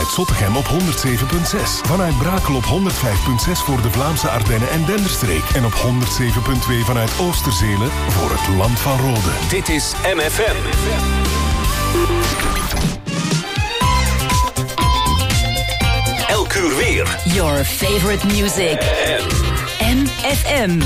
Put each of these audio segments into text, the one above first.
vanuit Zottegem op 107.6. Vanuit Brakel op 105.6 voor de Vlaamse Ardennen en Denderstreek. En op 107.2 vanuit Oosterzelen voor het Land van Rode. Dit is MFM. Elk uur weer. Your favorite music. MFM.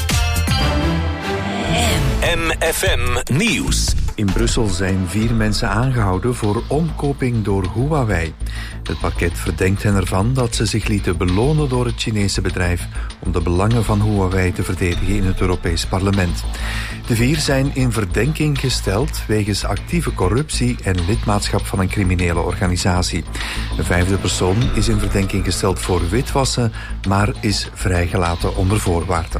MFM Nieuws. In Brussel zijn 4 mensen aangehouden voor omkoping door Huawei. Het parket verdenkt hen ervan dat ze zich lieten belonen door het Chinese bedrijf om de belangen van Huawei te verdedigen in het Europees Parlement. De 4 zijn in verdenking gesteld wegens actieve corruptie en lidmaatschap van een criminele organisatie. Een 5e persoon is in verdenking gesteld voor witwassen, maar is vrijgelaten onder voorwaarden.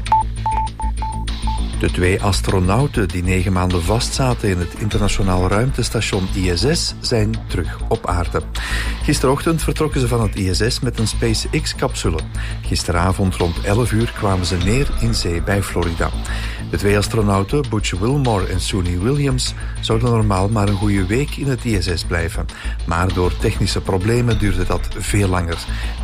De 2 astronauten die 9 maanden vastzaten in het internationaal ruimtestation ISS zijn terug op aarde. Gisterochtend vertrokken ze van het ISS met een SpaceX-capsule. Gisteravond rond 11 uur kwamen ze neer in zee bij Florida. De 2 astronauten, Butch Wilmore en Suni Williams, zouden normaal maar een goede week in het ISS blijven. Maar door technische problemen duurde dat veel langer.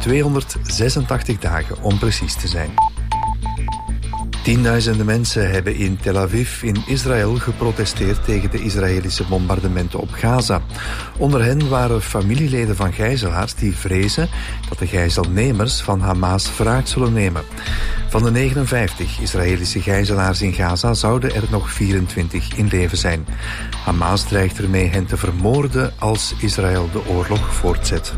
286 dagen om precies te zijn. Tienduizenden mensen hebben in Tel Aviv in Israël geprotesteerd tegen de Israëlische bombardementen op Gaza. Onder hen waren familieleden van gijzelaars die vrezen dat de gijzelnemers van Hamas wraak zullen nemen. Van de 59 Israëlische gijzelaars in Gaza zouden er nog 24 in leven zijn. Hamas dreigt ermee hen te vermoorden als Israël de oorlog voortzet.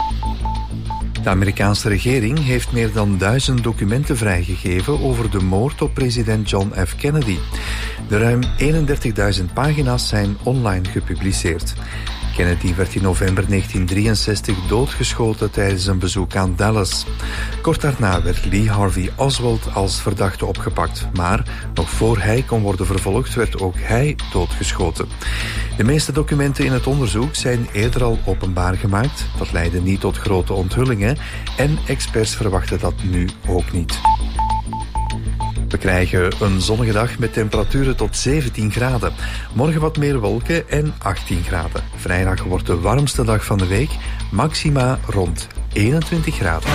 De Amerikaanse regering heeft meer dan 1000 documenten vrijgegeven over de moord op president John F. Kennedy. De ruim 31.000 pagina's zijn online gepubliceerd. Kennedy werd in november 1963 doodgeschoten tijdens een bezoek aan Dallas. Kort daarna werd Lee Harvey Oswald als verdachte opgepakt. Maar nog voor hij kon worden vervolgd, werd ook hij doodgeschoten. De meeste documenten in het onderzoek zijn eerder al openbaar gemaakt. Dat leidde niet tot grote onthullingen en experts verwachten dat nu ook niet. We krijgen een zonnige dag met temperaturen tot 17 graden. Morgen wat meer wolken en 18 graden. Vrijdag wordt de warmste dag van de week, maxima rond 21 graden.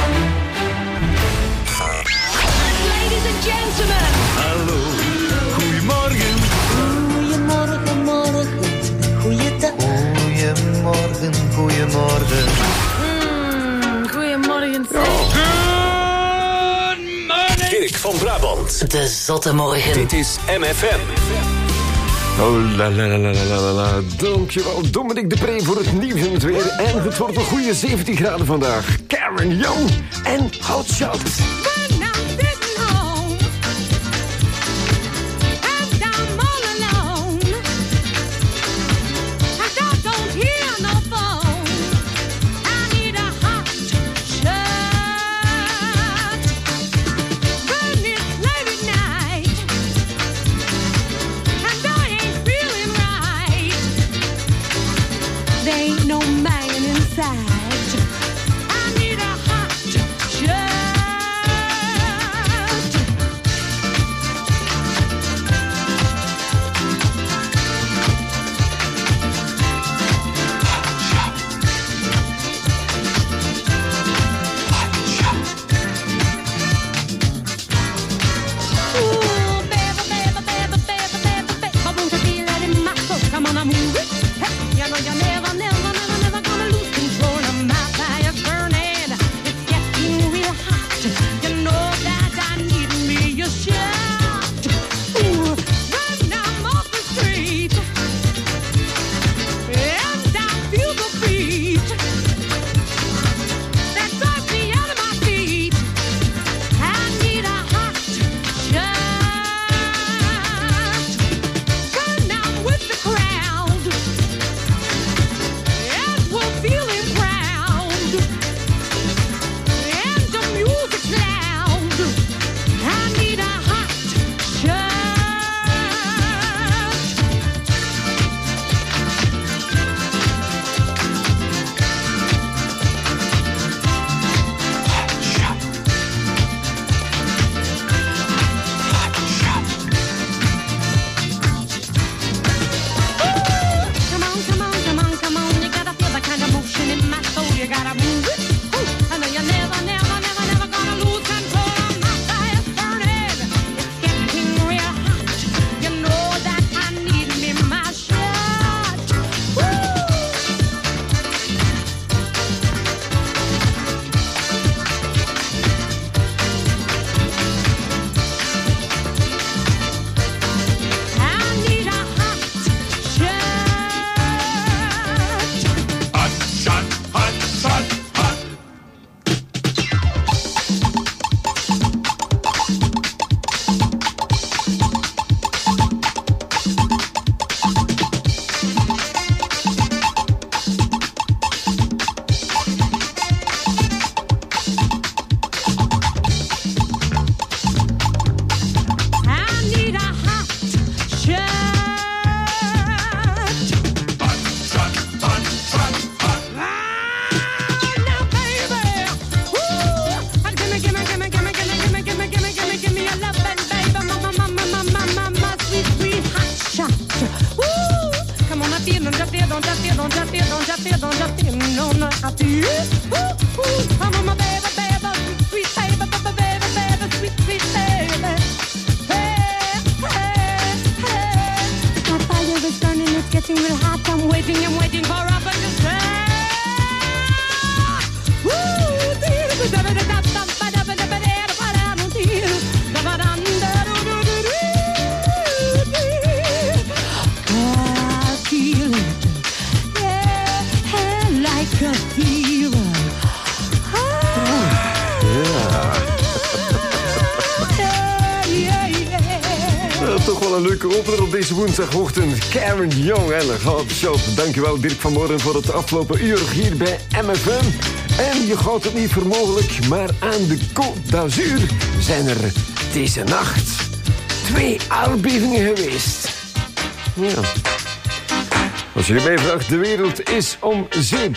Ladies and gentlemen. Hallo, goedemorgen. Goedemorgen, morgen, goeiedag. Goedemorgen, goedemorgen. Goedemorgen. Dirk van Brabant. De zotte morgen. Dit is MFM. Oh la la la la la la. Dankjewel Dominic de Pre voor het nieuws en het weer. En het wordt een goede 17 graden vandaag. Karen Young en Hot Shot. Come on, I move it. Hey, you know you're never gonna lose control of my Toch wel een leuke opener op deze woensdagochtend. Karen Young en de Gouden Shop. Dankjewel Dirk van Moren voor het afgelopen uur hier bij MFM. En je houdt het niet voor mogelijk, maar aan de Côte d'Azur zijn er deze nacht 2 aardbevingen geweest. Ja. Als je mij vraagt, de wereld is om zeep.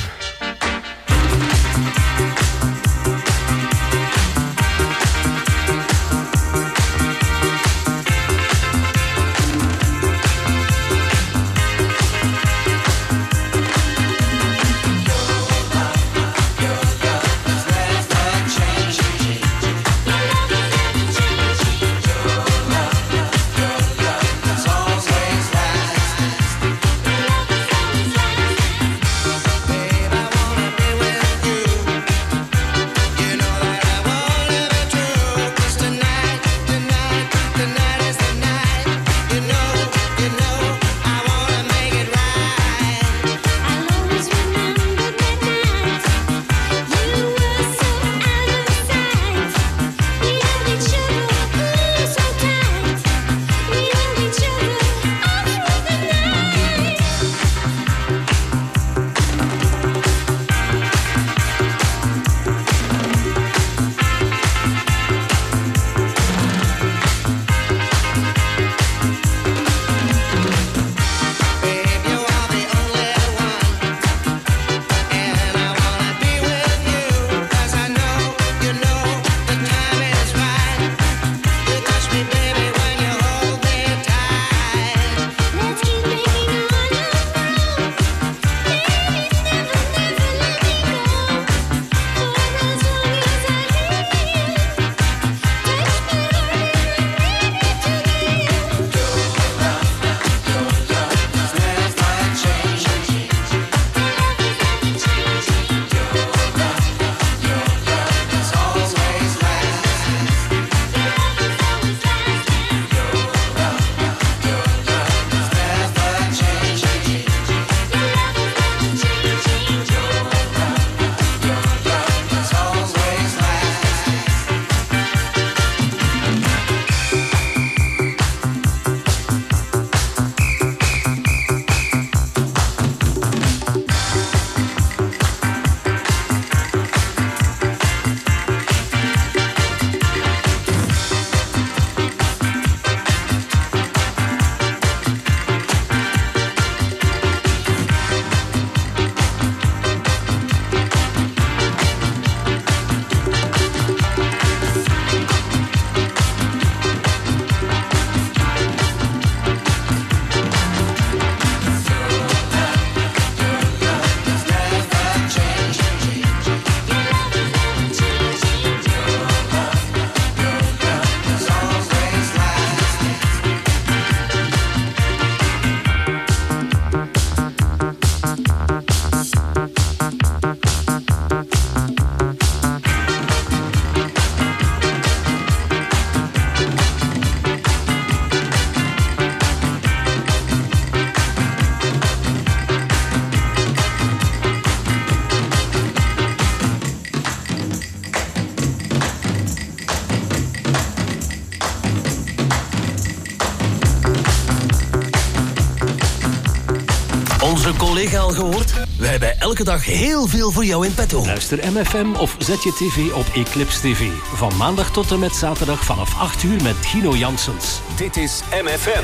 Onze collega al gehoord? Wij hebben elke dag heel veel voor jou in petto. Luister MFM of zet je tv op Eclipse TV. Van maandag tot en met zaterdag vanaf 8 uur met Gino Janssens. Dit is MFM.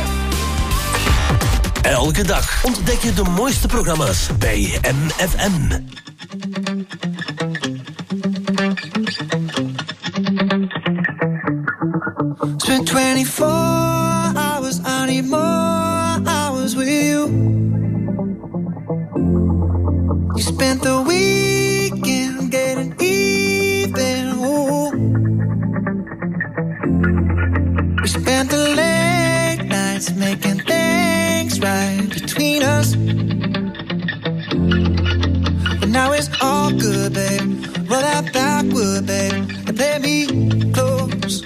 Elke dag ontdek je de mooiste programma's bij MFM. Spent 24 hours, I need more hours with you. We spent the weekend getting even. Ooh. We spent the late nights making things right between us. But now it's all good, babe. Roll that backward, babe, and play me close.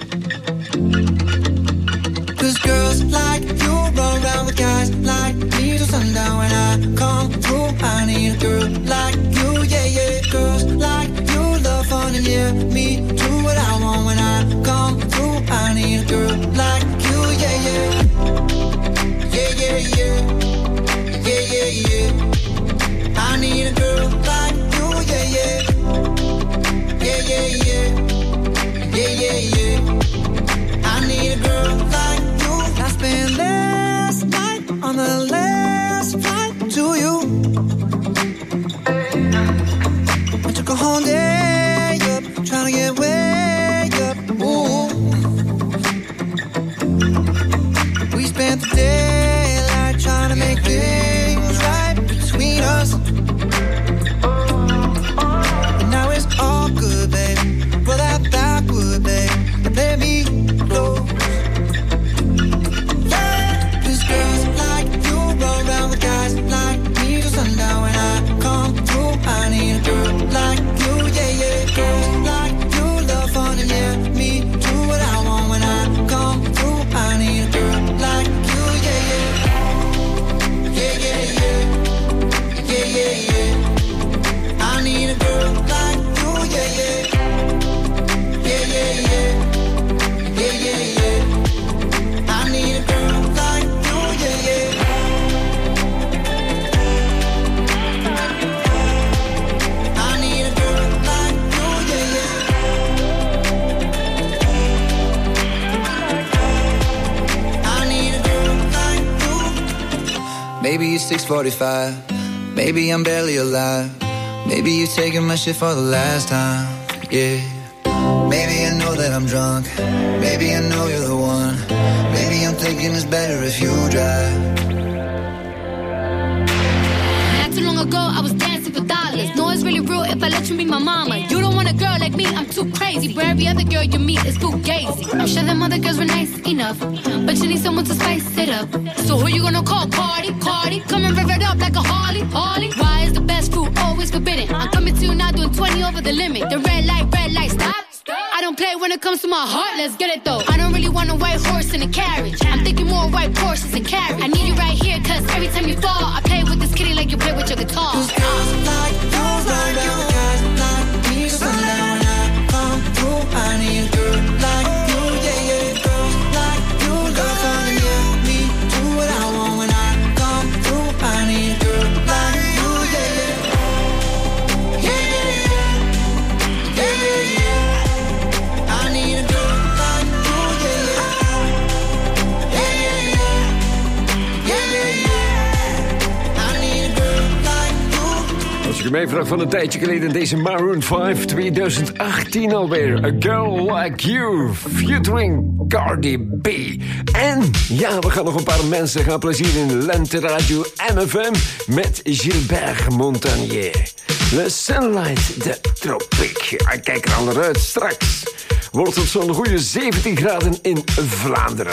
'Cause girls like you run around with guys like me till sundown. When I come through, I need a girl like you, yeah, yeah. Girls like you love fun and yeah, me do what I want. When I come through, I need a girl like you, yeah, yeah. Yeah, yeah, yeah. Yeah, yeah, yeah. I need a girl like you, yeah, yeah. Yeah, yeah, yeah. Yeah, yeah, yeah. I need a girl like you. I spent last night on the last flight to you. I took a whole day up, trying to get way up. Ooh. We spent the daylight trying to make things right between us. But now it's all good, babe. Roll that backward, babe, and play me close. Cause girls like you run around with guys like me till sundown. When I come through, I need a girl like you, yeah, yeah. Girls like you love fun and yeah, me do what I want. When I come through, I need a girl like you, yeah, yeah. Yeah, yeah, yeah. Yeah, yeah, yeah. I need a girl like you, yeah, yeah. Yeah, yeah, yeah. Yeah, yeah, yeah. I need a girl like you, yeah, yeah. I need a girl like you, yeah, yeah. I need a girl like you. Maybe it's 6:45. Maybe I'm barely alive. Maybe you're taking my shit for the last time, yeah. Maybe I know that I'm drunk. Maybe I know you're the one. Maybe I'm thinking it's better if you drive. Not too long ago, I was dancing for dollars. No, it's really real if I let you be my mama. You don't want a girl like me, I'm too crazy. Where every other girl you meet is fugazi. I'm sure them other girls were nice enough, but you need someone to spice it up. So who you gonna call? Cardi, Cardi. Come and rev it up like a Harley, Harley. Why is the best fruit always forbidden? I'm coming to you now doing 20 over the limit. The red light, stop. I don't play when it comes to my heart, let's get it though. I don't really want a white horse in a carriage. I'm thinking more white horses and carriage. I need you right here, cause every time you fall, I play with this kitty like you play with your guitar. Cause girls like you run around with guys like me till sundown. When I come through, I need a girl like you, yeah, yeah. Girls like you love fun and yeah, me do what I want. When I come through, I need a girl like you, yeah, yeah. Yeah, yeah, yeah. Yeah, yeah, yeah. I need a girl like you, yeah, yeah. Yeah, yeah, yeah. Yeah, yeah, yeah. I need a girl like you. Als ik hem even van een tijdje geleden, deze Maroon 5, 2018 alweer. A Girl Like You, featuring Cardi B. En ja, we gaan nog een paar mensen gaan plezieren in Lente Radio MFM met Gilbert Montagnier. Le Sunlight, de tropiek. Ik kijk er al naar uit. Straks wordt het zo'n goede 17 graden in Vlaanderen.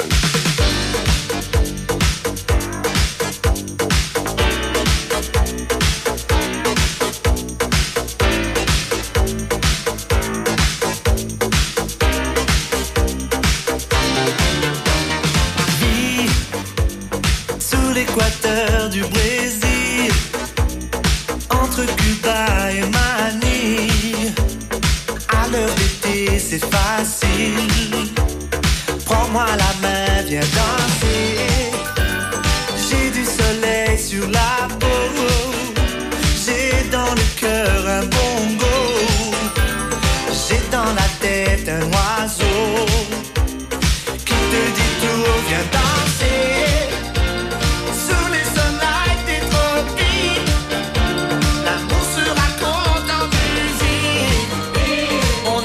L'équateur du Brésil, entre Cuba et Manille. À l'heure d'été, c'est facile. Prends-moi la main, viens danser. J'ai du soleil sur la peau. J'ai dans le cœur un bongo. J'ai dans la tête un oiseau qui te dit tout, viens danser.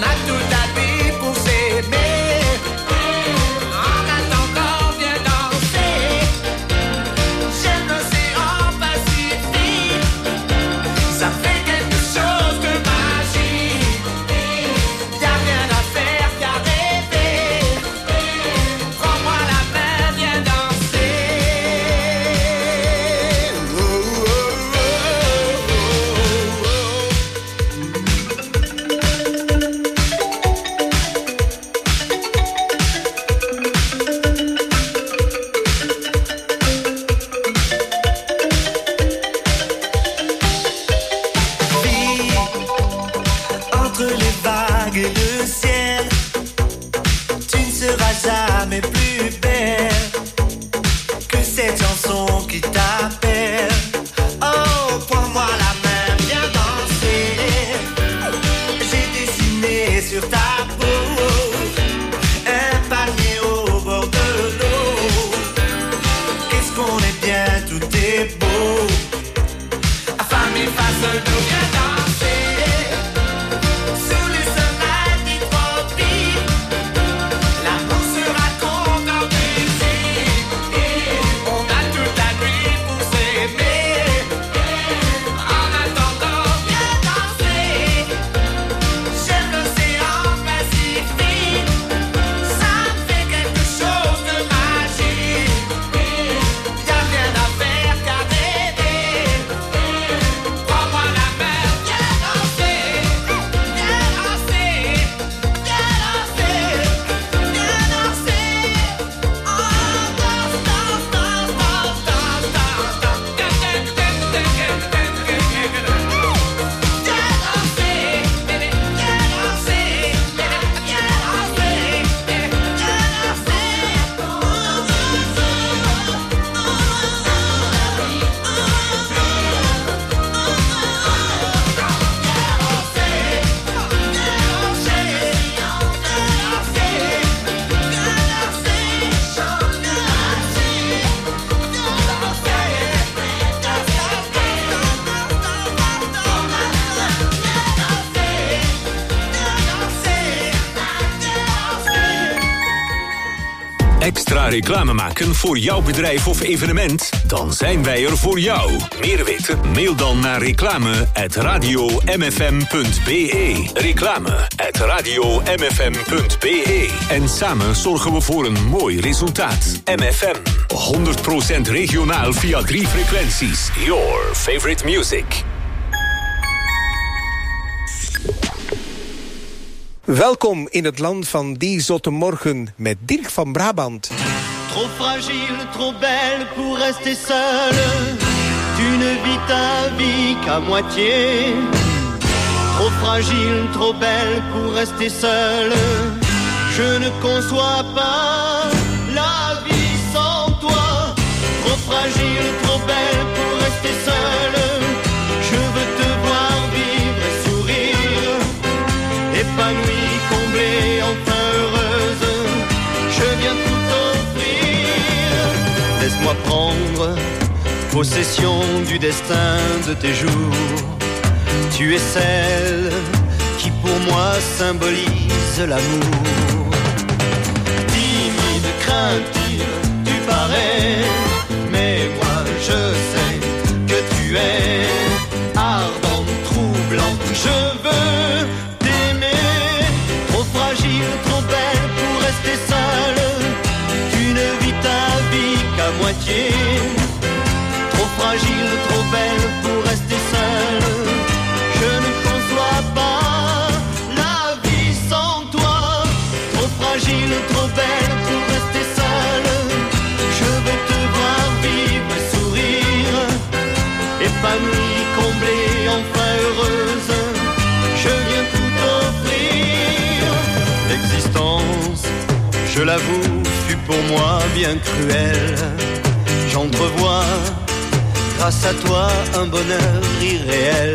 En attendant, viens danser. genoux, viens danser. Sous le soleil des tropiques, l'amour sera trop en musique. On a toute la nuit pour s'aimer. En attendant, viens danser. J'aime l'océan Pacifique. Ça me fait quelque chose de magique. Y'a rien à faire qu'à rêver. Prends-moi la main, viens danser. Viens danser. Viens danser. Viens danser. Oh, danse, danse, danse, danse, danse, danse, danse. Viens danser, bébé. Viens danser. Viens Extra reclame maken voor jouw bedrijf of evenement? Dan zijn wij er voor jou. Meer weten? Mail dan naar reclame@radiomfm.be. Reclame@radiomfm.be. En samen zorgen we voor een mooi resultaat. MFM. 100% regionaal via 3 frequenties. Your favorite music. Welkom in het land van die zotte morgen met Dirk van Brabant. Trop fragile, trop belle pour rester seule. Tu ne vis ta vie qu'à moitié. Trop fragile, trop belle pour rester seule. Je ne conçois pas la vie sans toi. Trop fragile, trop belle pour rester seule. Je veux te voir vivre et sourire, épanouie, comblée, enfin heureuse. Je viens tout offrir. Laisse-moi prendre possession du destin de tes jours. Tu es celle qui pour moi symbolise l'amour. Timide, craintive, tu parais, mais moi je sais que tu es ardente, troublante. Je veux t'aimer. Trop fragile, trop belle pour rester seule. Tu ne vis ta vie qu'à moitié. Trop fragile, trop belle pour rester seule. Je ne conçois pas la vie sans toi. Trop fragile, trop belle pour rester seule. Je veux te voir vivre et sourire, épanouie, comblée, enfin heureuse. Je viens tout offrir. L'existence, je l'avoue, fut pour moi bien cruelle. J'entrevois, grâce à toi, un bonheur irréel.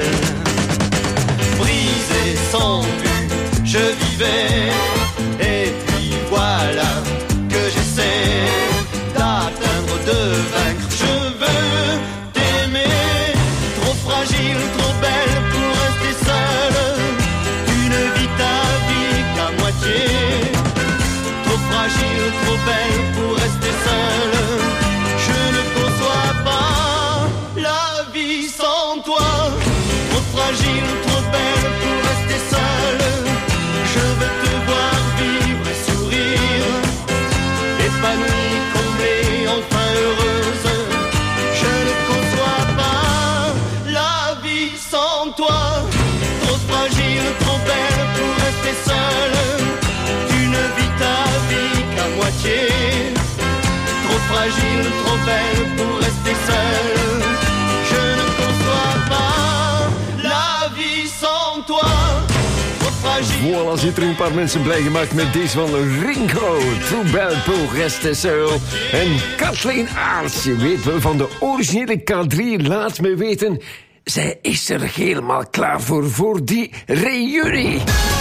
Brisé, sans but, je vivais. Et puis voilà que j'essaie d'atteindre, de vaincre. Je veux t'aimer. Trop fragile, trop belle pour rester seule. Tu ne vis ta vie qu'à moitié. Trop fragile, trop belle pour rester seule. Je ne conçois pas la vie sans toi. Trop fragile, trop belle pour rester seule. Je veux te voir vivre et sourire, épanouie, comblée, enfin heureuse. Je ne conçois pas la vie sans toi. Trop fragile, trop belle pour rester seule. Tu ne vis ta vie qu'à moitié. Trop fragile, trop belle pour rester seule. Je ne conçois pas la vie sans toi. Trop fragile. Voilà, zit er een paar mensen blij gemaakt met deze van Ringo. Trop belle pour rester seul. En Kathleen Aarts, je weet wel, van de originele K3, laat me weten. Zij is er helemaal klaar voor die reunie.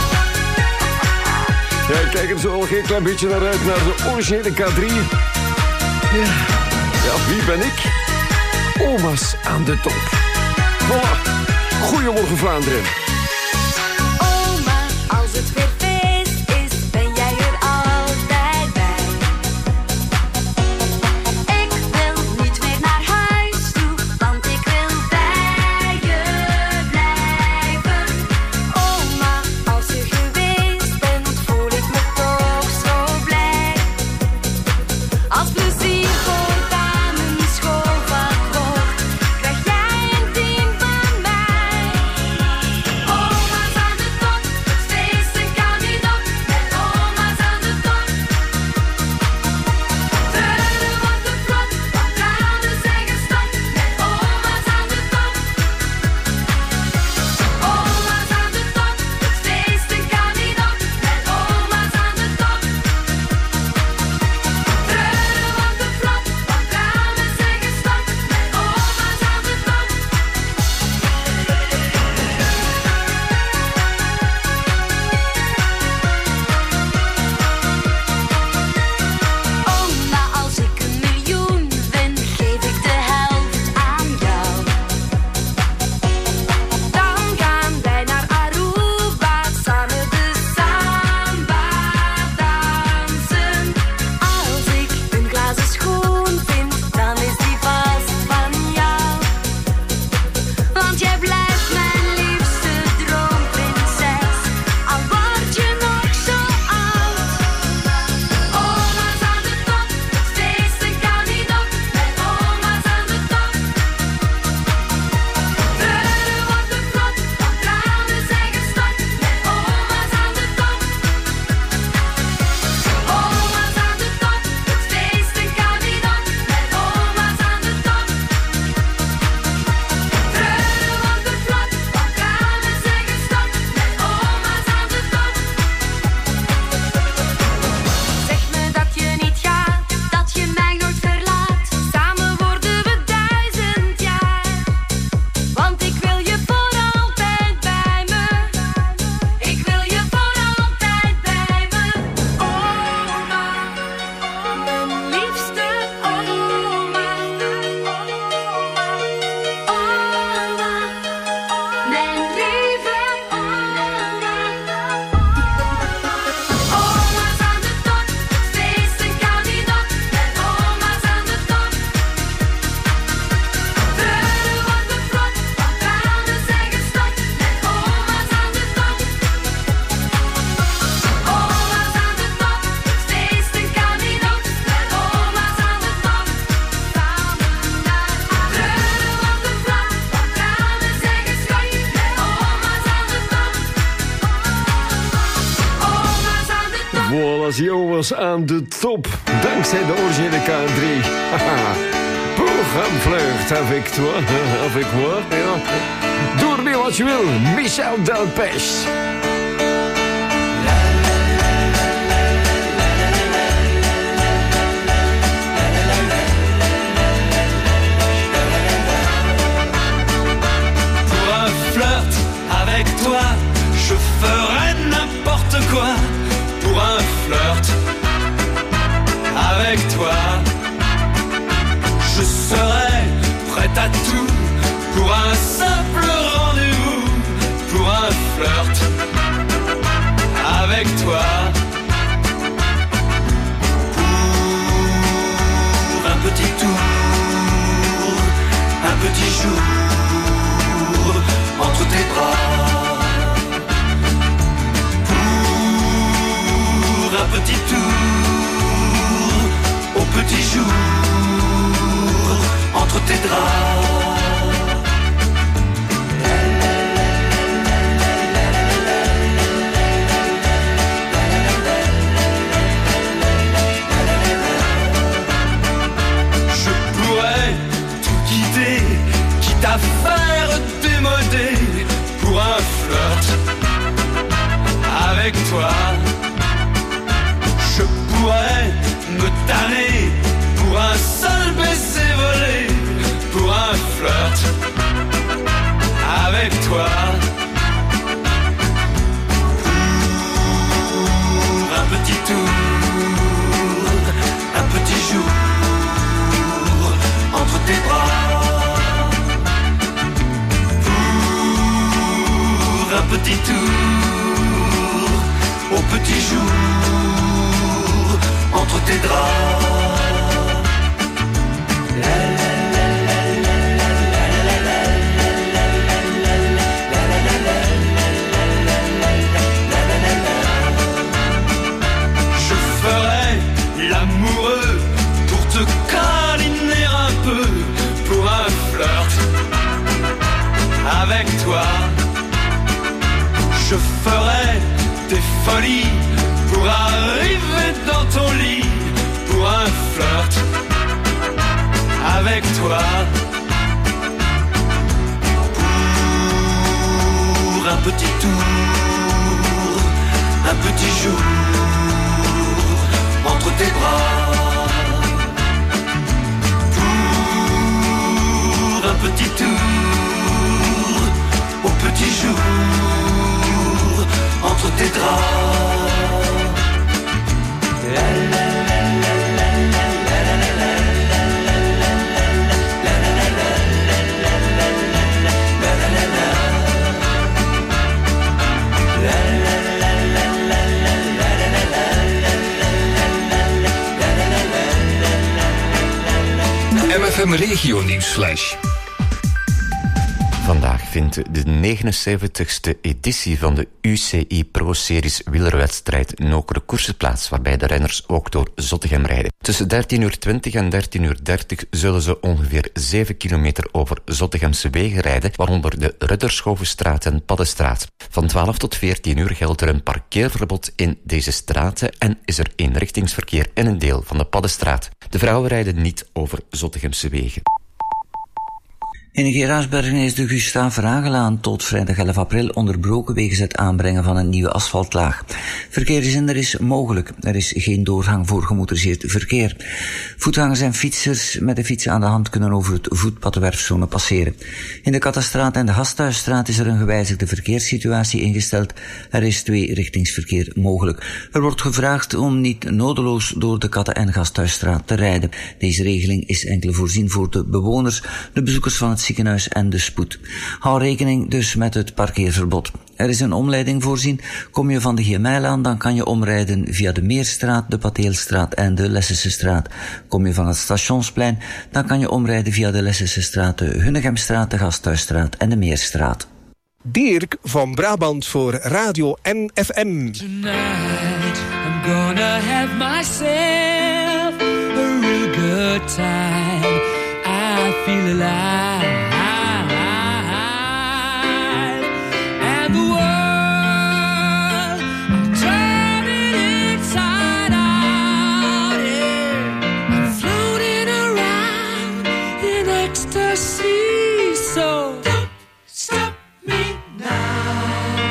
Ja, ik kijk er zo al een klein beetje naar uit, naar de originele K3. Ja, wie ben ik? Oma's aan de top. Voilà. Goedemorgen Vlaanderen. Oma, als het weer feest is, ben jij er altijd bij. Ik wil niet meer naar huis toe, want ik wil bij je blijven. Oma, als je geweest bent, voel ik me toch zo blij. Als plezier voortaan een schoolvak wordt, krijg jij een 10 van mij. Oma's aan de top, het feesten kan niet op, met oma's aan de top. Deuren worden vlot, want tranen zeggen stop, met oma's aan de top. Oma's aan de top, het feesten kan niet op, met oma's aan de top. Deuren worden vlot, want tranen zeggen stop, met oma's aan de top. Oma, als ik 1 miljoen win, geef ik de helft aan jou. Dan gaan wij naar Aruba, samen de samba dansen. Als ik een glazen schoen vind, dan is die vast van jou. Want jij blijft mijn liefste droomprinses, al word je nog zo oud. Oma's aan de top, het feesten kan niet op, met oma's aan de top. Deuren worden vlot, want tranen zeggen stop, met oma's aan de top. Oma's aan de top, het feesten kan niet op, met oma's aan de top. Deuren worden vlot, want tranen zeggen stop, met oma's aan de top. Zeg me dat je niet gaat, dat je mij nooit verlaat. Samen worden we 1000 jaar. Want ik wil je voor altijd bij me. Ik wil je voor altijd bij me. Oma, mijn liefste oma. Oma, mijn lieve oma. Oma's aan de top, het feesten kan niet op, met oma's aan de top. Deuren worden vlot, want tranen zeggen stop, met oma's aan de top. Oma's aan de top, het feesten kan niet op, met oma's aan de top. Samen naar deuren worden vlot, want tranen zeggen schop, met oma's aan de top. Oma's aan de top. Voilà, Zio was aan de top. Dankzij de originele K3. Haha. Pour un flirt avec toi. Avec moi. Ja. Doe ermee wat je wil. Michel Delpech. Pour un flirt avec toi, je ferai n'importe quoi. Pour un flirt avec toi, je serai prêt à tout. Pour un simple rendez-vous, pour un flirt avec toi. Pour un petit tour, un petit jour entre tes bras. Pour un petit tour, au petit jour entre tes draps. Je pourrais tout quitter, quitte à faire démoder pour un flirt avec toi. Je pourrais me tanner pour un seul baiser volé, pour un flirt avec toi. Pour un petit tour, un petit jour entre tes bras. Pour un petit tour au petit jour entre tes draps. Je ferai l'amoureux pour te câliner un peu, pour un flirt avec toi. Je ferai des folies pour arriver dans ton lit, pour un flirt avec toi. Pour un petit tour, un petit jour entre tes bras. Pour un petit tour au petit jour entre tes draps. MFM Regio Nieuwsflash. Vandaag vindt de 79ste editie van de UCI Pro Series wielerwedstrijd Nokere Koersen plaats, waarbij de renners ook door Zottegem rijden. Tussen 13:20 en 13:30 zullen ze ongeveer 7 kilometer over Zottegemse wegen rijden, waaronder de Rudderschovenstraat en Paddestraat. Van 12 tot 14 uur geldt er een parkeerverbod in deze straten en is er eenrichtingsverkeer in een deel van de Paddestraat. De vrouwen rijden niet over Zottegemse wegen. In Geraardsbergen is de Gustaaf-Vragelaan tot vrijdag 11 april onderbroken wegens het aanbrengen van een nieuwe asfaltlaag. Verkeersinner is mogelijk. Er is geen doorgang voor gemotoriseerd verkeer. Voetgangers en fietsers met de fiets aan de hand kunnen over het voetpad de werfzone passeren. In de Kattenstraat en de Gasthuisstraat is er een gewijzigde verkeerssituatie ingesteld. Er is tweerichtingsverkeer mogelijk. Er wordt gevraagd om niet nodeloos door de Katten- en Gasthuisstraat te rijden. Deze regeling is enkel voorzien voor de bewoners, de bezoekers van het ziekenhuis en de spoed. Hou rekening dus met het parkeerverbod. Er is een omleiding voorzien. Kom je van de Geemeilaan, dan kan je omrijden via de Meerstraat, de Pateelstraat en de Lessessestraat. Kom je van het Stationsplein, dan kan je omrijden via de Lessessestraat, de Hunnegemstraat, de Gasthuisstraat en de Meerstraat. Dirk van Brabant voor Radio MFM. Tonight I'm gonna have myself a real good time. I feel alive. And the world, I'm turning inside out, yeah. I'm floating around in ecstasy. So don't stop me now.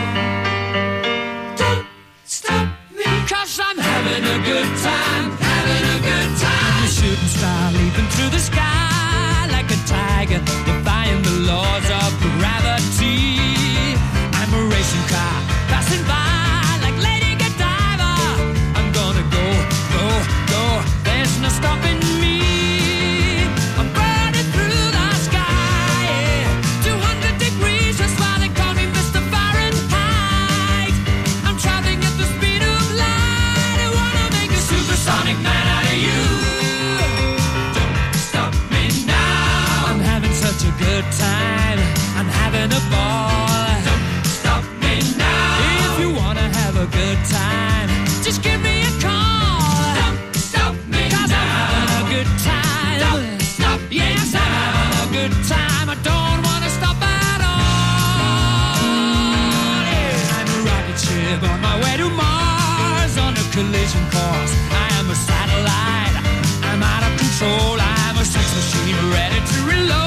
Don't stop me, 'cause I'm having a good time, having a good time. I'm a shooting star leaping through the sky like a tiger, defying the laws of gravity. I'm a racing car passing by like Lady Godiva. I'm gonna go, go, go. There's no stopping me. I'm burning through the sky, yeah. 200 degrees, that's why they call me Mr. Fahrenheit. I'm traveling at the speed of light. I wanna make a supersonic man out of you. Such a good time, I'm having a ball. Don't stop me now. If you wanna have a good time, just give me a call. Don't stop me 'cause now. I'm having a good time. Don't stop me yes, now. I'm having a good time. I don't wanna stop at all. Yeah. I'm a rocket ship on my way to Mars on a collision course. I am a satellite. I'm out of control. I'm a sex machine ready to reload.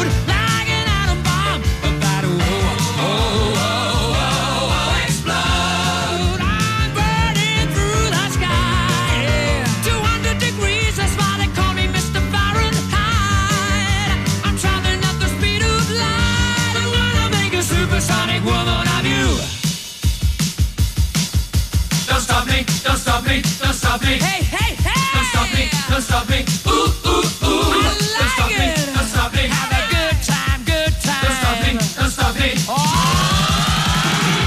Don't stop me, don't stop me. Hey, hey, hey! Don't stop me, don't stop me. Ooh, ooh, ooh. I like don't stop it. Me, don't stop me. Have a good time, good time. Don't stop me, don't stop me. Oh!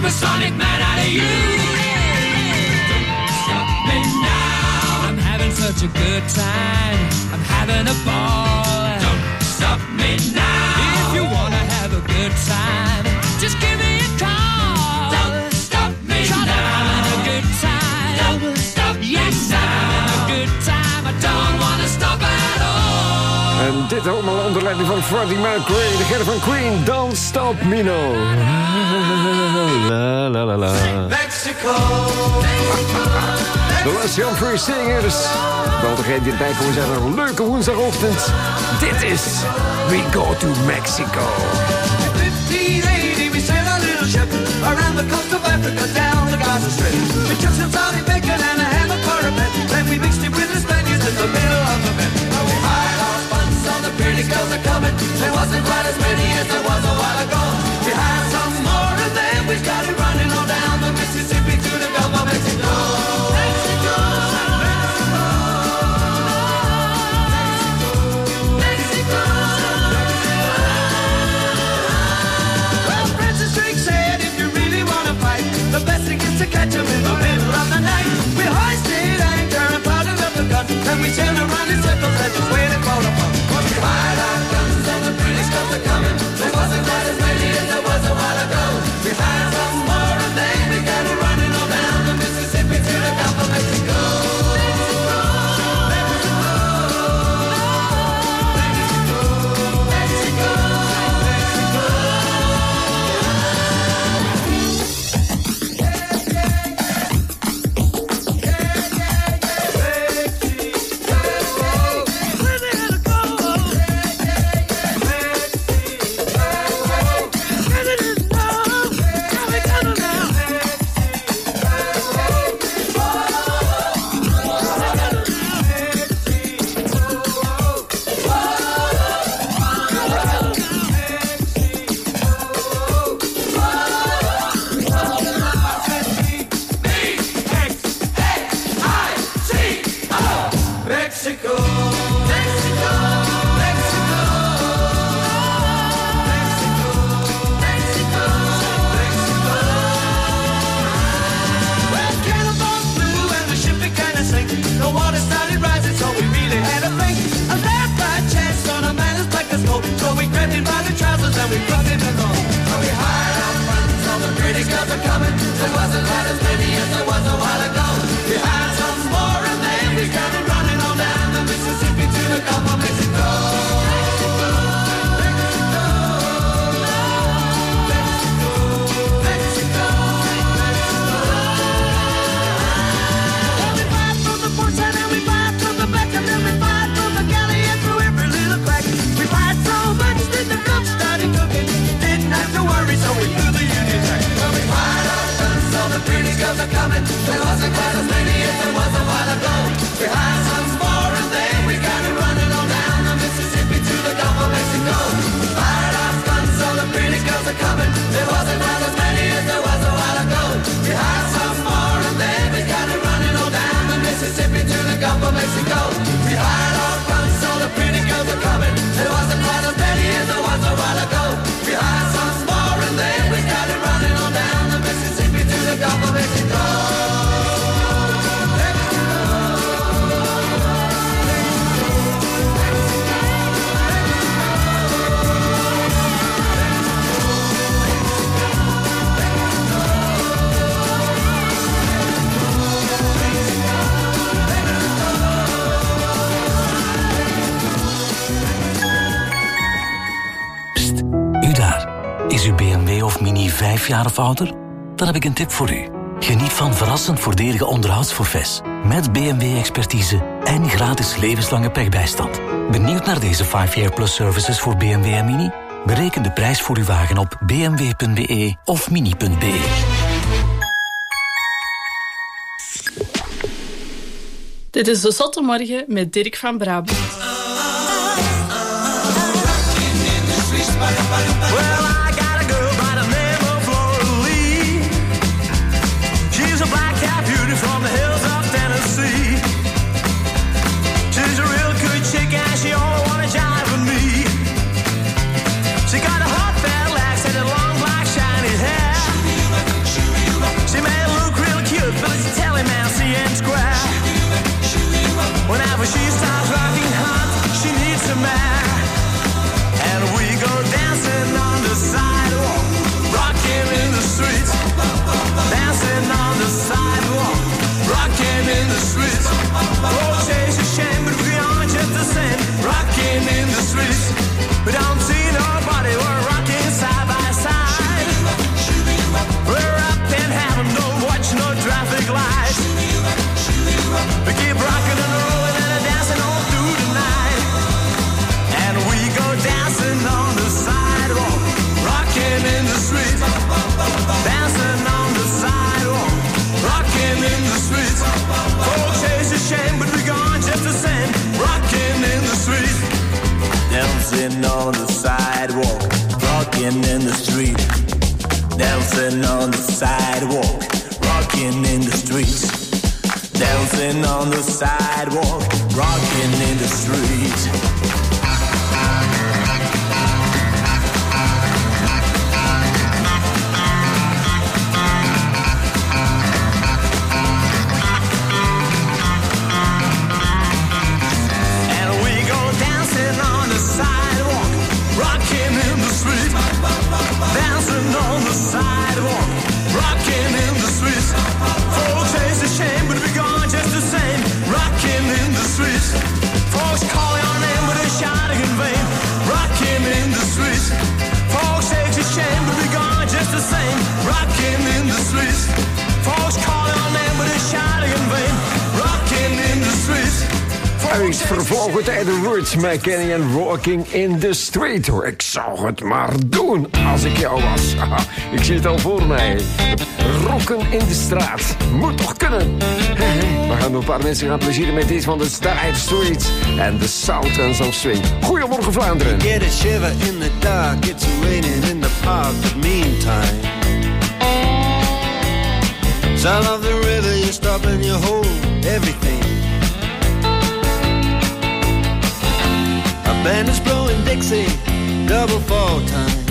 supersonic man out of you. Don't stop me now. I'm having such a good time. I'm having a ball. Don't stop me now. If you wanna have a good time, just give me a call. Don't stop me now. I'm having a good time. Don't stop me now. I'm having a good time. I don't wanna stop at all. En dit allemaal onder leiding van Freddie Mercury, de ger van Queen. Don't Stop Me Now. La la la la. Mexico. De Les Humphrey Singers. Wel degene die erbij komen zijn een leuke woensdagochtend. Dit is We Go to Mexico. 1580 we sailed a little ship around the coast of Africa down the Gaza Strip. We took some Saudi bacon and a ham of parapet. Then we mixed it with the Spaniards in the middle of the bed. We hired our spuns, all the pretty girls are coming. There wasn't quite as many as there was a while ago. We hired some more and then we started running on down the Mississippi to the Gulf of Mexico. Mexico, Mexico, Mexico. Well, Francis Drake said if you really want to fight, the best thing is to catch 'em in the middle of the night. We hoisted anchor and powdered up the gun, and we sailed around in circles and just waited for the fun. We fired our guns and the British guns are coming. There wasn't quite as many as there was a while ago. We fired some more and then we got it running on down the Mississippi to the Gulf of Mexico. Is uw BMW of Mini 5 jaar of ouder? Dan heb ik een tip voor u. Geniet van verrassend voordelige onderhoudsforfaits. Met BMW-expertise en gratis levenslange pechbijstand. Benieuwd naar deze 5-year plus services voor BMW en Mini? Bereken de prijs voor uw wagen op bmw.be of mini.be. Dit is De Zotte Morgen met Dirk van Brabant. Well, I got a girl by the name of Laura Lee. She's a black-cat beauty from the hills of Tennessee. She's a real good chick and she only wanna jive with me. She got a hot bad legs and a long black shiny hair. dancing on the sidewalk, rocking in the street. Dancing on the sidewalk, rocking in the streets. Dancing on the sidewalk, rocking in the streets. Rocking in the street, dancing on the sidewalk, rocking in the streets. Folks, it's a shame, but we're gone just the same. Rocking in the streets. Folks call your name, but they're shouting in vain. Rocking in the streets. Folks, it's a shame, but we're gone just the same. Rocking in the streets. Folks call your name, but they're shouting in vain. Rocking in the streets. Uit vervlogen tijden Roots McKenny en Rocking in the Street. Hoor, ik zou het maar doen als ik jou was. Haha, ik zie het al voor mij. Rocken in de straat. Moet toch kunnen. We gaan nog een paar mensen gaan plezieren met deze van de Dire Straits en de Sultans of Swing. Goedemorgen Vlaanderen. Get a shiver in the dark. It's raining in the park. But meantime, sound of the river, you stop and you hold everything. Band is blowing Dixie, double fall time.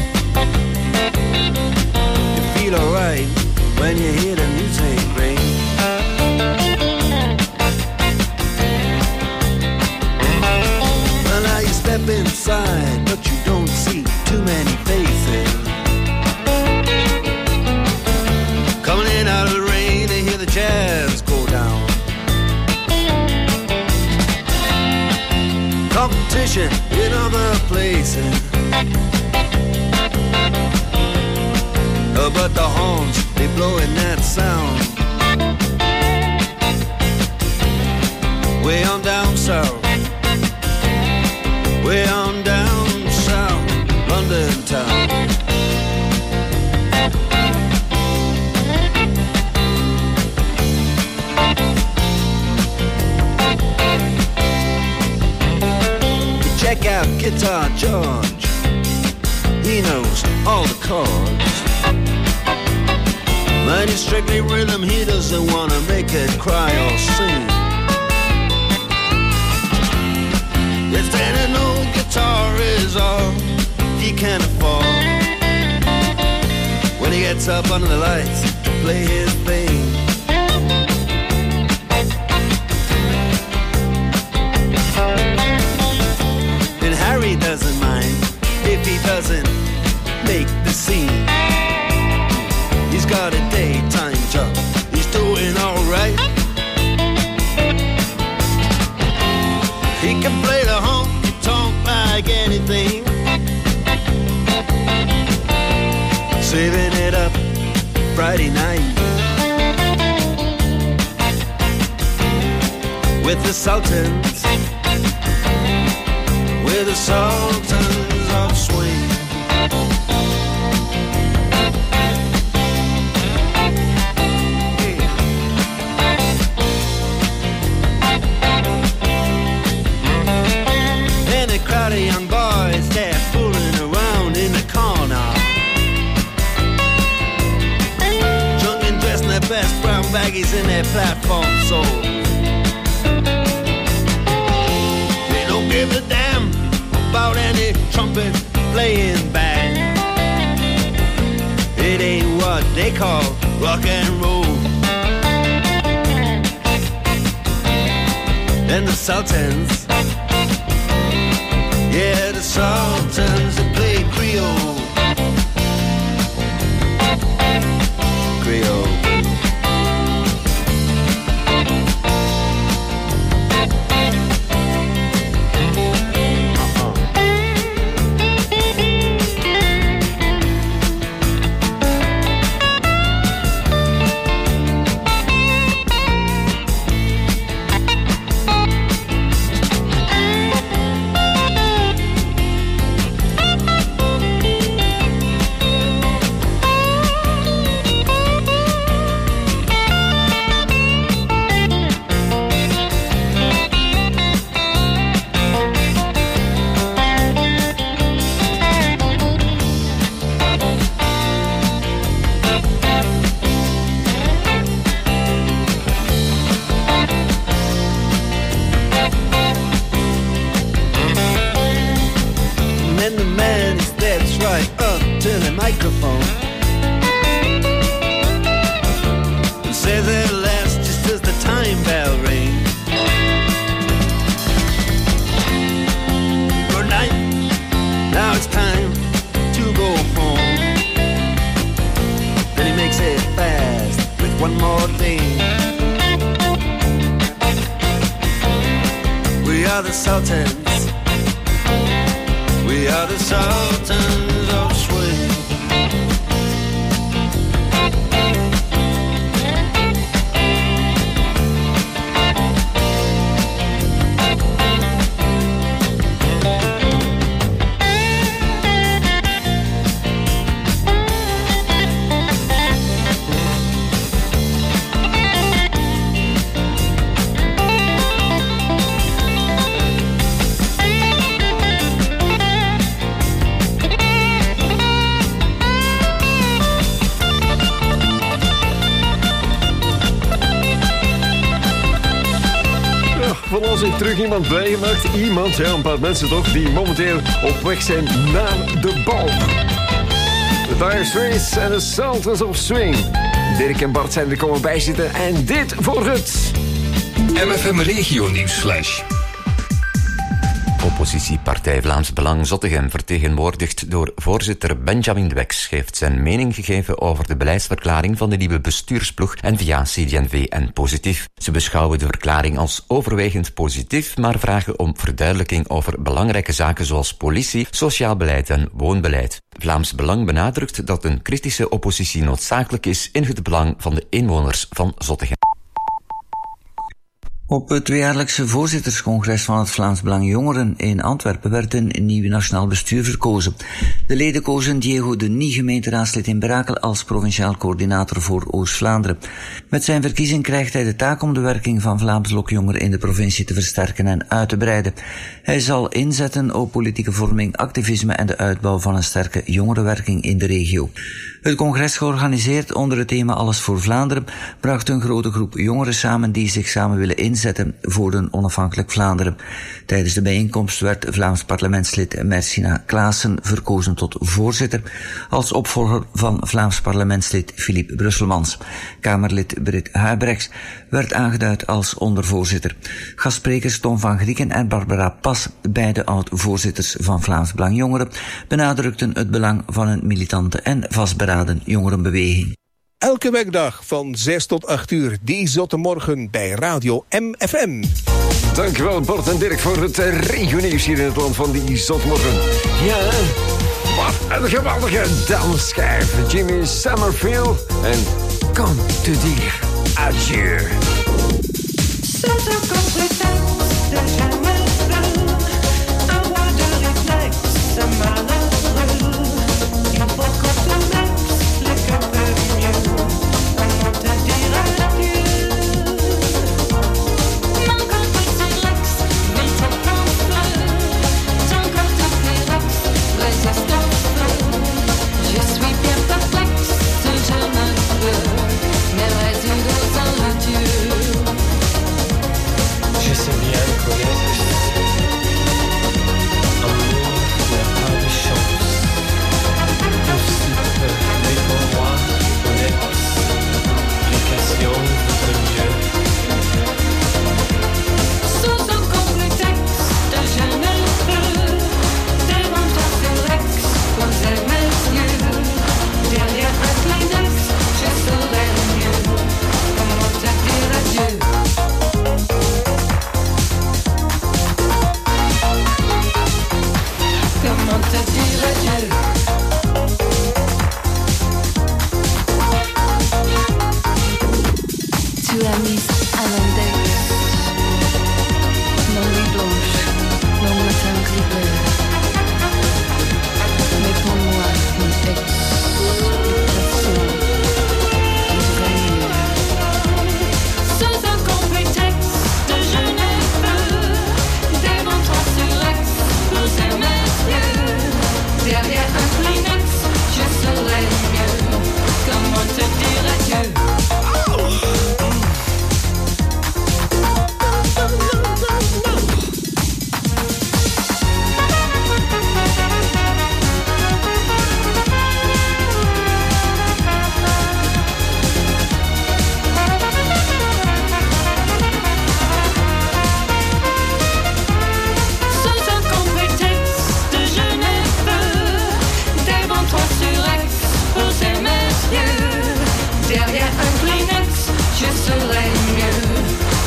You feel alright when you hear the music ring. Well, now you step inside, but you don't see too many faces. Coming in out of the rain, they hear the jazz go down. Competition in other places, but the horns, they blowing that sound. Way on down south, way on down south, London town. Check out Guitar George, he knows all the chords. But it's strictly rhythm, he doesn't wanna make it cry or sing. If an old guitar is all he can afford, when he gets up under the lights to play his thing. Harry doesn't mind if he doesn't make the scene. He's got a daytime job, he's doing alright. He can play the honky-tonk like anything, saving it up Friday night with the Sultans, with the Sultans of Swing. And a crowd of young boys, they're fooling around in the corner, drunk and dressed in their best brown baggies in their platform soles. They don't give a damn about any trumpet playing band. It ain't what they call rock and roll. And the Sultans, yeah, the Sultans, they play Creole. Creole. microphone and say their last just as the time bell rings. Good night, now it's time to go home. Then he makes it fast with one more thing. We are the Sultans. We are the Sultans of Swing. Van ons heeft terug iemand bijgemaakt. Iemand, ja, een paar mensen toch, die momenteel op weg zijn naar de bal. De Dire Straits en de Sultans of Swing. Dirk en Bart zijn er komen bijzitten en dit voor het MFM Regio Nieuwsflash. Oppositiepartij Vlaams Belang Zottegem, vertegenwoordigd door voorzitter Benjamin de Wex, heeft zijn mening gegeven over de beleidsverklaring van de nieuwe bestuursploeg N-VA, CD&V en Positief. Ze beschouwen de verklaring als overwegend positief, maar vragen om verduidelijking over belangrijke zaken zoals politie, sociaal beleid en woonbeleid. Vlaams Belang benadrukt dat een kritische oppositie noodzakelijk is in het belang van de inwoners van Zottegem. Op het tweejaarlijkse voorzitterscongres van het Vlaams Belang Jongeren in Antwerpen werd een nieuw nationaal bestuur verkozen. De leden kozen Diego de Nie, gemeenteraadslid in Brakel, als provinciaal coördinator voor Oost-Vlaanderen. Met zijn verkiezing krijgt hij de taak om de werking van Vlaams Blok Jongeren in de provincie te versterken en uit te breiden. Hij zal inzetten op politieke vorming, activisme en de uitbouw van een sterke jongerenwerking in de regio. Het congres, georganiseerd onder het thema Alles voor Vlaanderen, bracht een grote groep jongeren samen die zich samen willen inzetten voor een onafhankelijk Vlaanderen. Tijdens de bijeenkomst werd Vlaams parlementslid Mercina Klaassen verkozen tot voorzitter, als opvolger van Vlaams parlementslid Philippe Brusselmans. Kamerlid Britt Huybrechts werd aangeduid als ondervoorzitter. Gastsprekers Tom van Grieken en Barbara Pas, beide oud-voorzitters van Vlaams Belang Jongeren, benadrukten het belang van een militante en vastberaden jongerenbeweging. Elke werkdag van 6 tot 8 uur, die zotte morgen bij Radio MFM. Dankjewel Bart en Dirk voor het regionieuws hier in het land van die zotmorgen. Ja, wat een geweldige dansschijf. Jimmy Summerfield en Come to dire adieu. Je sais bien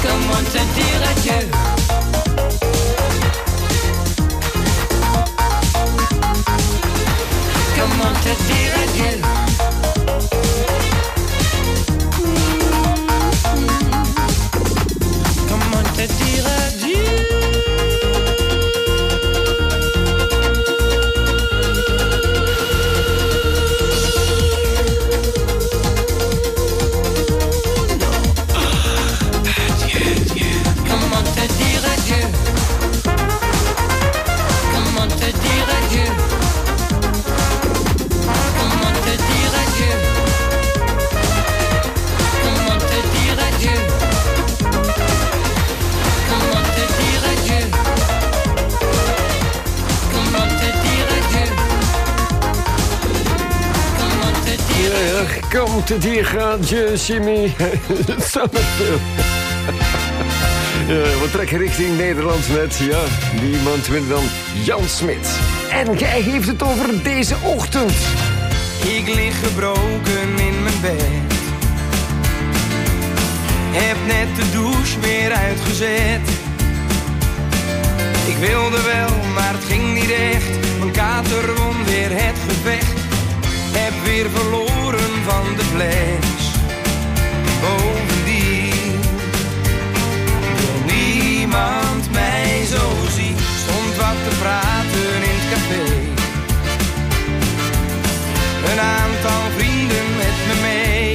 Comment te dire adieu? Comment te dire adieu? Comment te dire adieu? Kom te dire adieu, Jimmy. Summerfield. We trekken richting Nederland met, ja, niemand minder dan Jan Smit. En jij heeft het over deze ochtend. Ik lig gebroken in mijn bed. Heb net de douche weer uitgezet. Ik wilde wel, maar het ging niet echt. Mijn kater won weer het gevecht. Heb weer verloren van de fles. Bovendien wil niemand mij zo zien. Stond wat te praten in het café. Een aantal vrienden met me mee.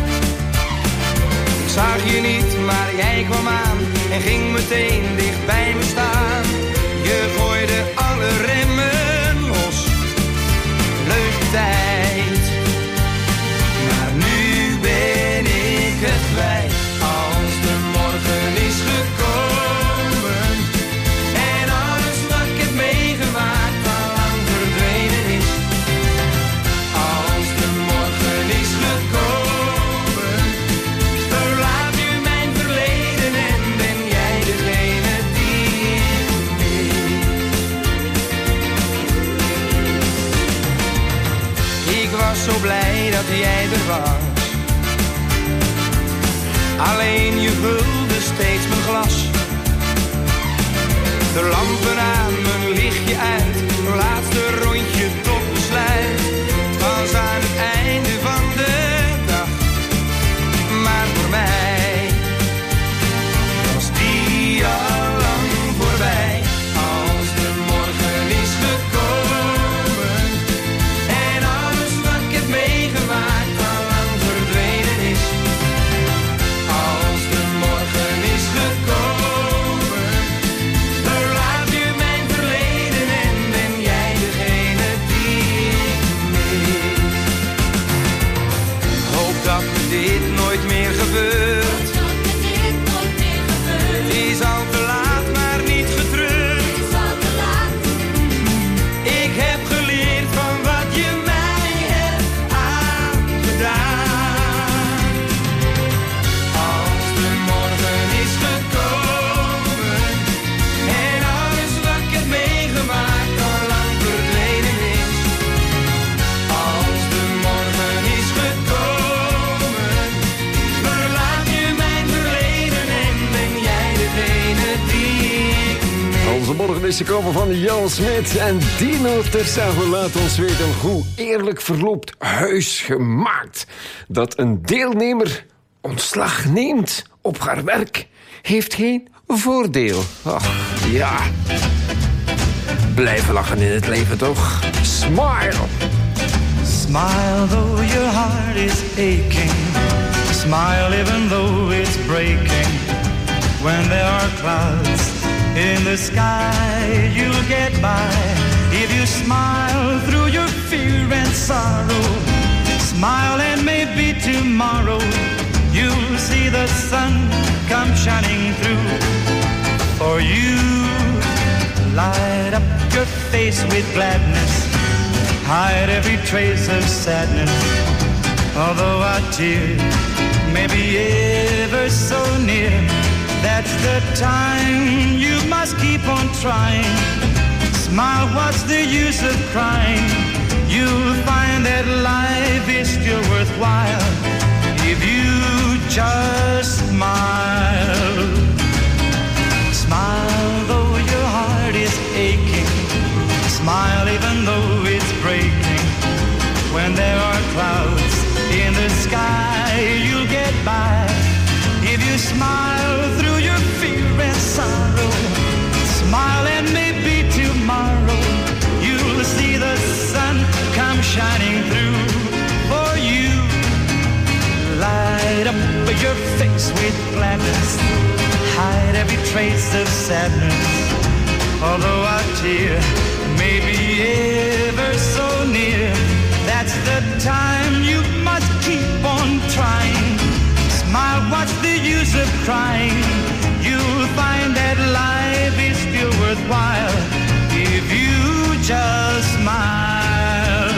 Ik zag je niet, maar jij kwam aan en ging meteen dicht bij me staan. Je gooide alle remmen los. Leuke tijd, maar nu ben ik het kwijt. Als de morgen is gekomen en alles wat ik heb meegemaakt al lang verdwenen is. Als de morgen is gekomen, verlaat nu mijn verleden en ben jij degene die ik mis. Ik was zo blij dat jij er was. Alleen je vulde steeds mijn glas. De lampen aan, mijn lichtje uit. Mijn laatste rondje tot besluit. Het was aan het einde van de dag. Maar voor mij was die al lang voorbij. Als de morgen is gekomen en alles wat ik heb meegemaakt al lang verdwenen is. Als de morgen is gekomen, verlaat nu mijn verleden en ben jij degene die ik mis. Hoop dat me dit nooit meer gebeurt. Het is al te laat, maar niet getreurd. Ik heb geleerd van wat je mij hebt aangedaan. Als de morgen is gekomen en alles wat ik heb meegemaakt al lang verdwenen is. Als de morgen is gekomen, verlaat je mijn verleden en ben jij degene die ik mis. Onze morgen is gekomen van Jan Smit en Dino Tersago laat ons weten hoe eerlijk verloopt huisgemaakt. Dat een deelnemer ontslag neemt op haar werk heeft geen voordeel. Ach, ja. Blijven lachen in het leven toch? Smile! Smile though your heart is aching. Smile even though it's breaking. When there are clouds in the sky, you'll get by. If you smile through your fear and sorrow, smile and maybe tomorrow you'll see the sun come shining through. For you, light up your face with gladness, hide every trace of sadness. Although a tear may be ever so near, that's the time you must keep on trying. Smile, what's the use of crying? You'll find that life is still worthwhile if you just smile. your face with gladness. Hide every trace of sadness. Although our tear may be ever so near, that's the time you must keep on trying. Smile, what's the use of crying? You'll find that life is still worthwhile if you just smile.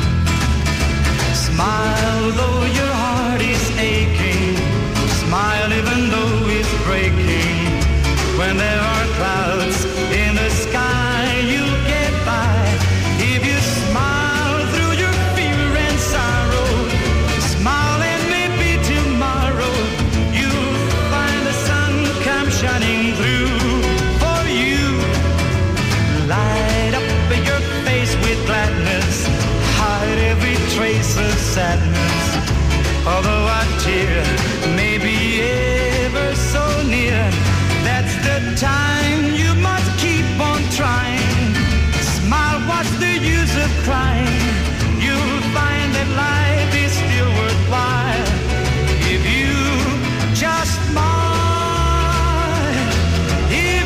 Smile though your heart is aching. Smile even though it's breaking. When there are clouds in the sky, you'll get by. If you smile through your fear and sorrow, smile and maybe tomorrow you'll find the sun come shining through for you. Light up your face with gladness. Hide every trace of sadness. Although our tear may be ever so near, that's the time you must keep on trying. Smile, what's the use of crying? You'll find that life is still worthwhile if you just smile. If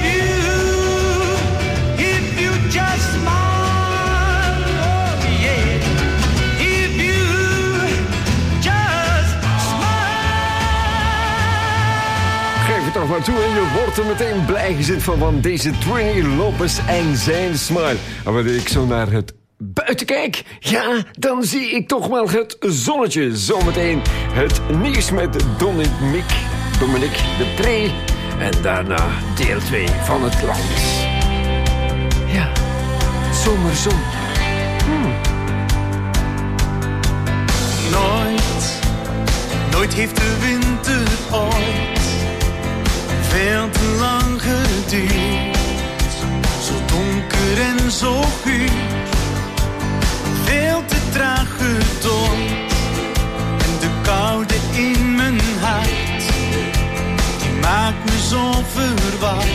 you just smile, oh yeah. If you just Geef het toch maar toe en je wordt er meteen blij gezet van deze Trini Lopez en zijn smile. En wanneer ik zo naar het buiten kijk, ja, dan zie ik toch wel het zonnetje. Zometeen het nieuws met Dominique de Pre. En daarna deel 2 van het land. Ja, zomerzon. Nooit heeft de winter ooit veel te lang geduurd. Zo donker en zo guur, veel te traag gedoord. En de koude in mijn hart, die maakt me zo verward.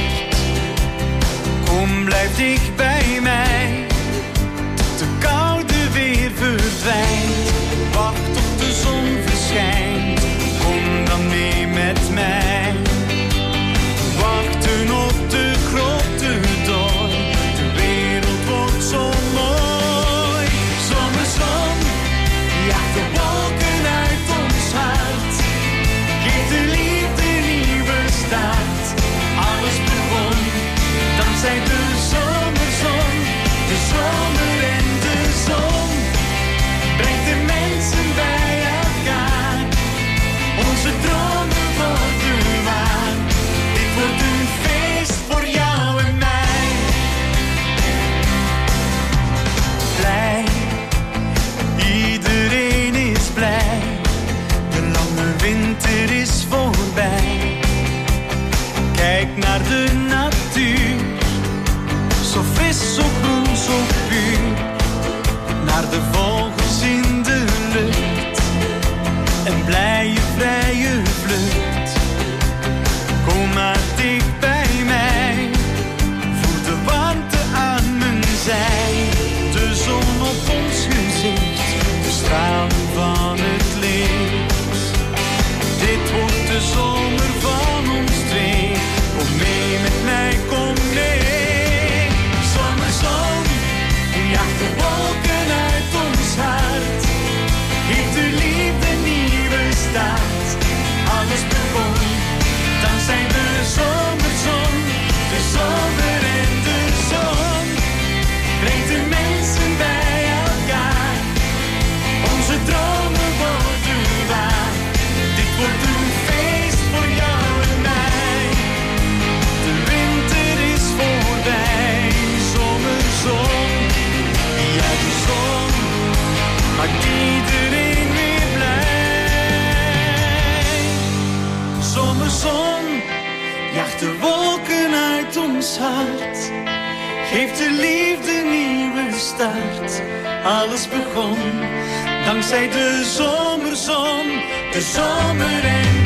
Kom, blijf dicht bij mij, tot de koude weer verdwijnt. Wacht tot de zon verschijnt, kom dan mee met mij. Wachten op de grote dooi, de wereld wordt zo mooi. Zomerzon, jaagt de wolken uit ons hart. Geef de liefde nieuwe start. Alles begon dankzij de zomerzon. De zomer en de zon brengt de mensen bij elkaar. Onze dromen worden waar. Dit wordt een feest voor jou en mij. Blij, iedereen is blij. De lange winter is voorbij. Kijk naar de natuur, zo fris, zo groen, zo puur. Naar de vogels in de lucht, een blije vrije vlucht. Kom maar dicht bij mij, voel de warmte aan mijn zij. De zon op ons gezicht, de stralen van het licht. Dit wordt de zomer van ons twee. Kom mee met mij, kom mee. Zomerzon, jaagt de wolken uit ons hart. Geeft de liefde nieuwe start. Alles begon dankzij de zomerzon. De zomer en de zon brengt de mensen bij elkaar. Onze dromen worden waar. Dit wordt een feest voor jou en mij. De winter is voorbij. Zomerzon, ja, de zon maakt iedereen weer blij. Zomerzon, jaagt de wolken uit ons hart. Geeft de liefde nieuwe start. Alles begon dankzij de zomerzon. De zomer en